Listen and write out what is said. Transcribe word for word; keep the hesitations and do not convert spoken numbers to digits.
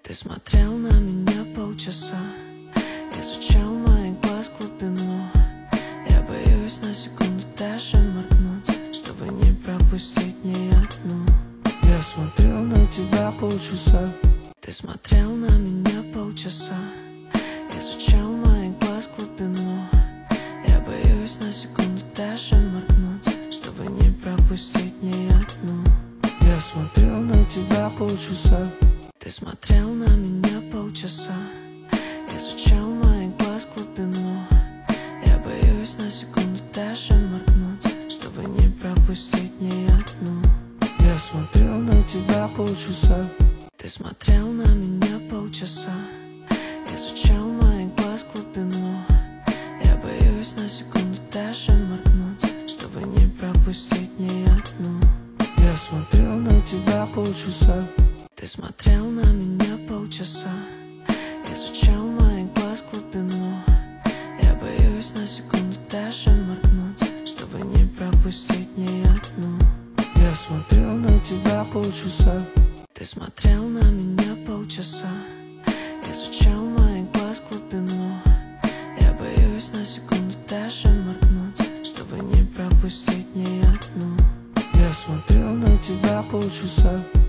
Ты смотрел на меня полчаса, изучал моих глаз глубину. Я боюсь на секунду даже моргнуть, чтобы не пропустить ни одну. Я смотрел на тебя полчаса. Ты смотрел на меня полчаса, изучал моих глаз глубину. Я боюсь на секунду даже моргнуть, чтобы не пропустить ни одну. Я смотрел на тебя полчаса. Ты смотрел на меня полчаса, изучал моих глаз глубину. Я боюсь на секунду даже моргнуть, чтобы не пропустить ни одну. Я смотрел на тебя полчаса. Ты смотрел на меня полчаса, изучал моих глаз глубину. Я боюсь на секунду даже моргнуть, чтобы не пропустить ни одну. Я смотрел на тебя полчаса. Ты смотрел на меня полчаса, изучал моих глаз глубину. Я боюсь на секунду даже моргнуть, чтобы не пропустить ни одну. Я смотрел на тебя полчаса. Ты смотрел на меня полчаса, изучал моих глаз глубину. Я боюсь на секунду даже моргнуть, чтобы не пропустить ни одну. Я смотрел на тебя полчаса.